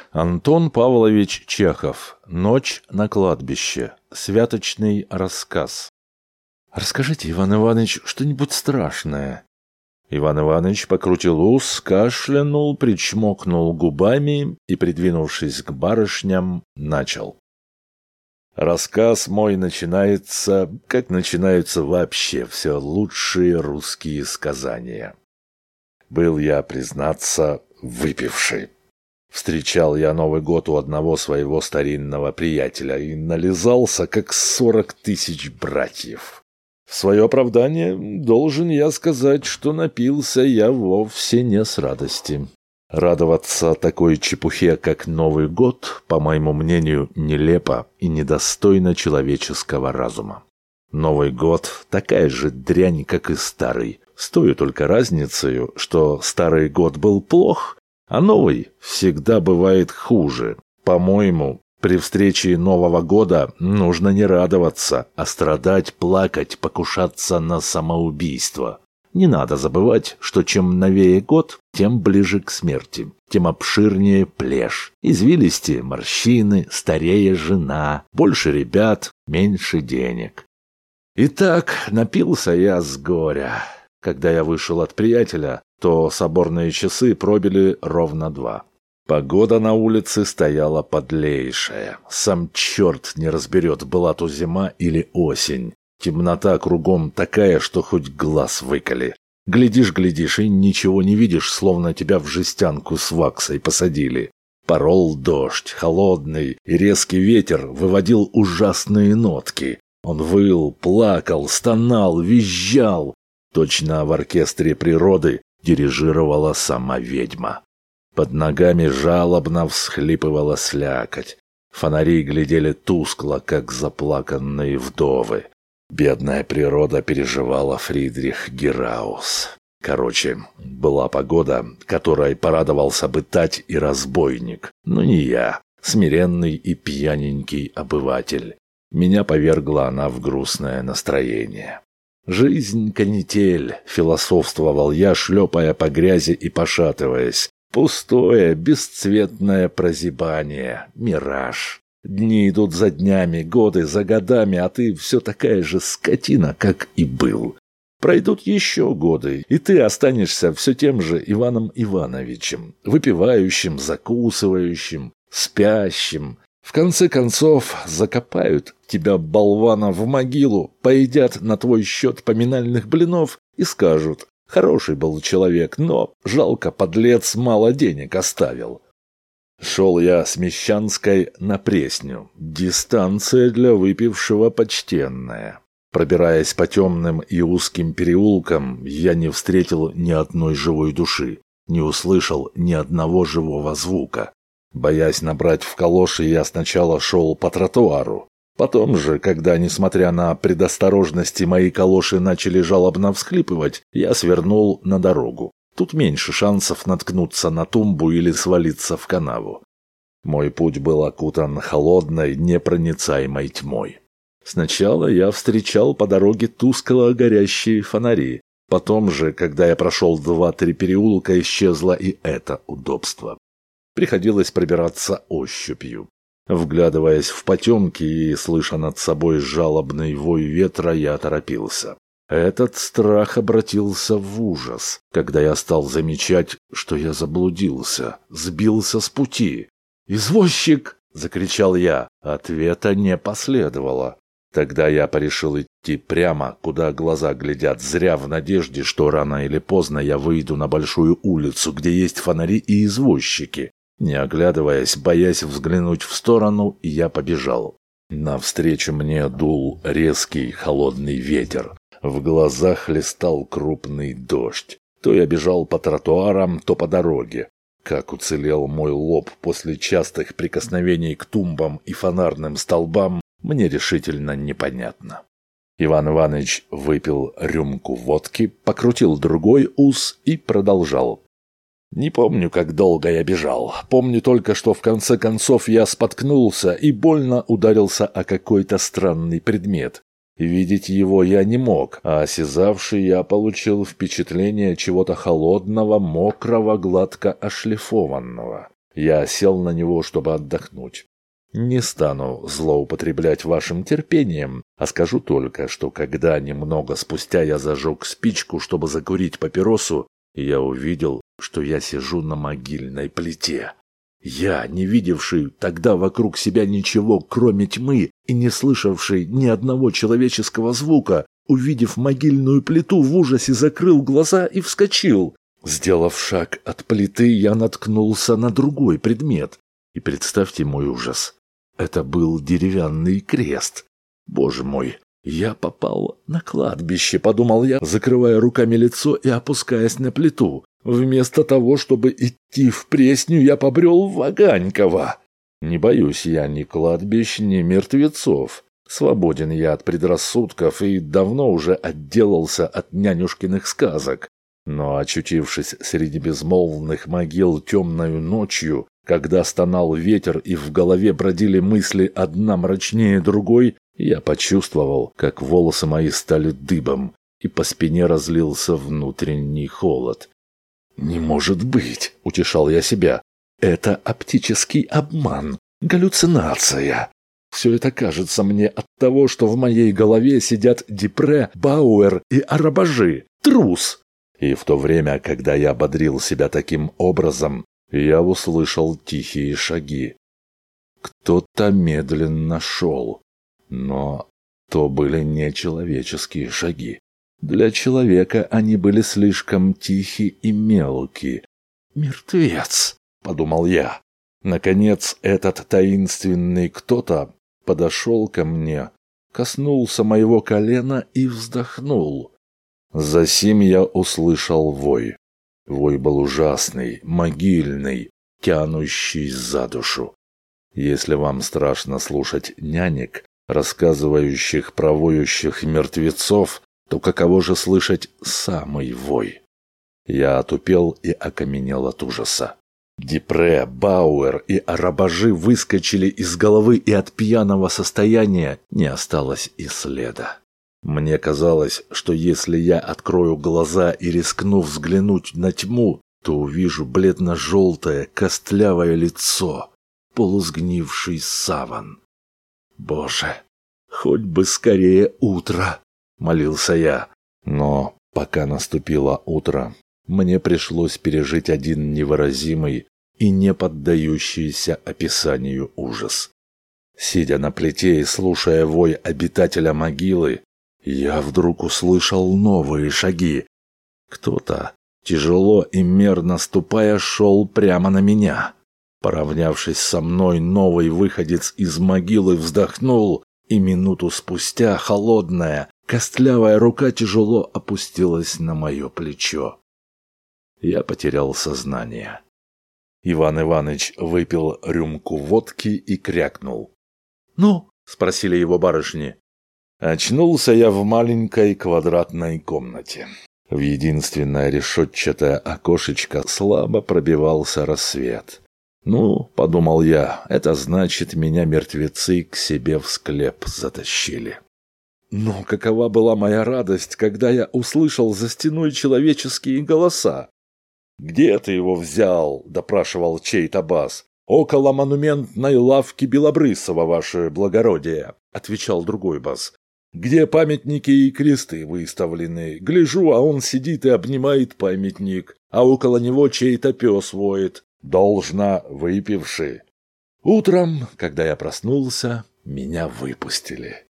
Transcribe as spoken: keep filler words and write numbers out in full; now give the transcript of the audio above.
Антон Павлович Чехов. Ночь на кладбище. Святочный рассказ. «Расскажите, Иван Иванович, что-нибудь страшное». Иван Иванович покрутил ус, кашлянул, причмокнул губами и, придвинувшись к барышням, начал. Рассказ мой начинается, как начинаются вообще все лучшие русские сказания. Был я, признаться, выпивший. Встречал я Новый год у одного своего старинного приятеля и нализался, как сорок тысяч братьев. В свое оправдание должен я сказать, что напился я вовсе не с радости. Радоваться такой чепухе, как Новый год, по моему мнению, нелепо и недостойно человеческого разума. Новый год – такая же дрянь, как и старый, с той только разницей, что старый год был плох, а новый всегда бывает хуже. По-моему, при встрече Нового года нужно не радоваться, а страдать, плакать, покушаться на самоубийство. Не надо забывать, что чем новее год, тем ближе к смерти, тем обширнее плешь, извилистее морщины, старее жена, больше ребят, меньше денег. Итак, напился я с горя. Когда я вышел от приятеля, то соборные часы пробили ровно два. Погода на улице стояла подлейшая. Сам черт не разберет, была то зима или осень. Темнота кругом такая, что хоть глаз выколи. Глядишь-глядишь и ничего не видишь, словно тебя в жестянку с ваксой посадили. Порол дождь, холодный, и резкий ветер выводил ужасные нотки. Он выл, плакал, стонал, визжал. Точно в оркестре природы дирижировала сама ведьма. Под ногами жалобно всхлипывала слякоть. Фонари глядели тускло, как заплаканные вдовы. Бедная природа переживала Фридрих Гераус. Короче, была погода, которой порадовался бы тать и разбойник. Но не я, смиренный и пьяненький обыватель. Меня повергла она в грустное настроение. «Жизнь — канитель», — философствовал я, шлепая по грязи и пошатываясь. «Пустое, бесцветное прозябание, мираж. Дни идут за днями, годы за годами, а ты все такая же скотина, как и был. Пройдут еще годы, и ты останешься все тем же Иваном Ивановичем, выпивающим, закусывающим, спящим. В конце концов, закопают тебя, болвана, в могилу, поедят на твой счет поминальных блинов и скажут: хороший был человек, но, жалко, подлец, мало денег оставил». Шел я с Мещанской на Пресню. Дистанция для выпившего почтенная. Пробираясь по темным и узким переулкам, я не встретил ни одной живой души, не услышал ни одного живого звука. Боясь набрать в калоши, я сначала шел по тротуару. Потом же, когда, несмотря на предосторожности, мои калоши начали жалобно всхлипывать, я свернул на дорогу. Тут меньше шансов наткнуться на тумбу или свалиться в канаву. Мой путь был окутан холодной, непроницаемой тьмой. Сначала я встречал по дороге тускло горящие фонари. Потом же, когда я прошел два-три переулка, исчезло и это удобство. Приходилось пробираться ощупью. Вглядываясь в потемки и слыша над собой жалобный вой ветра, я торопился. Этот страх обратился в ужас, когда я стал замечать, что я заблудился, сбился с пути. «Извозчик!» — закричал я. Ответа не последовало. Тогда я порешил идти прямо, куда глаза глядят, зря в надежде, что рано или поздно я выйду на большую улицу, где есть фонари и извозчики. Не оглядываясь, боясь взглянуть в сторону, я побежал. Навстречу мне дул резкий холодный ветер. В глазах хлестал крупный дождь. То я бежал по тротуарам, то по дороге. Как уцелел мой лоб после частых прикосновений к тумбам и фонарным столбам, мне решительно непонятно. Иван Иванович выпил рюмку водки, покрутил другой ус и продолжал. Не помню, как долго я бежал. Помню только, что в конце концов я споткнулся и больно ударился о какой-то странный предмет. Видеть его я не мог, а осязавший я получил впечатление чего-то холодного, мокрого, гладко ошлифованного. Я сел на него, чтобы отдохнуть. Не стану злоупотреблять вашим терпением, а скажу только, что когда немного спустя я зажег спичку, чтобы закурить папиросу, я увидел, что я сижу на могильной плите. Я, не видевший тогда вокруг себя ничего, кроме тьмы, и не слышавший ни одного человеческого звука, увидев могильную плиту, в ужасе закрыл глаза и вскочил. Сделав шаг от плиты, я наткнулся на другой предмет. И представьте мой ужас. Это был деревянный крест. Боже мой, я попал на кладбище, подумал я, закрывая руками лицо и опускаясь на плиту. Вместо того, чтобы идти в Пресню, я побрел в Ваганьково. Не боюсь я ни кладбищ, ни мертвецов. Свободен я от предрассудков и давно уже отделался от нянюшкиных сказок. Но, очутившись среди безмолвных могил темною ночью, когда стонал ветер и в голове бродили мысли одна мрачнее другой, я почувствовал, как волосы мои стали дыбом, и по спине разлился внутренний холод. «Не может быть!» — утешал я себя. «Это оптический обман, галлюцинация. Все это кажется мне от того, что в моей голове сидят Дюпре, Бауэр и Арабажи. Трус!» И в то время, когда я ободрил себя таким образом, я услышал тихие шаги. Кто-то медленно шел, но то были не человеческие шаги. Для человека они были слишком тихи и мелки. «Мертвец!» — подумал я. Наконец этот таинственный кто-то подошел ко мне, коснулся моего колена и вздохнул. Засим я услышал вой. Вой был ужасный, могильный, тянущий за душу. Если вам страшно слушать нянек, рассказывающих про воющих мертвецов, то каково же слышать самый вой? Я отупел и окаменел от ужаса. Дюпре, Бауэр и Арабажи выскочили из головы, и от пьяного состояния не осталось и следа. Мне казалось, что если я открою глаза и рискну взглянуть на тьму, то увижу бледно-желтое костлявое лицо, полусгнивший саван. «Боже, хоть бы скорее утро!» — молился я. Но пока наступило утро, мне пришлось пережить один невыразимый и не поддающийся описанию ужас. Сидя на плите и слушая вой обитателя могилы, я вдруг услышал новые шаги. Кто-то, тяжело и мерно ступая, шел прямо на меня. Поравнявшись со мной, новый выходец из могилы вздохнул, и минуту спустя холодная, костлявая рука тяжело опустилась на мое плечо. Я потерял сознание. Иван Иваныч выпил рюмку водки и крякнул. «Ну?» — спросили его барышни. Очнулся я в маленькой квадратной комнате. В единственное решетчатое окошечко слабо пробивался рассвет. «Ну, — подумал я, — это значит, меня мертвецы к себе в склеп затащили». Но какова была моя радость, когда я услышал за стеной человеческие голоса. «Где ты его взял?» — допрашивал чей-то бас. «Около монументной лавки Белобрысова, ваше благородие», — отвечал другой бас. «Где памятники и кресты выставлены? Гляжу, а он сидит и обнимает памятник, а около него чей-то пес воет, должно выпивший». Утром, когда я проснулся, меня выпустили.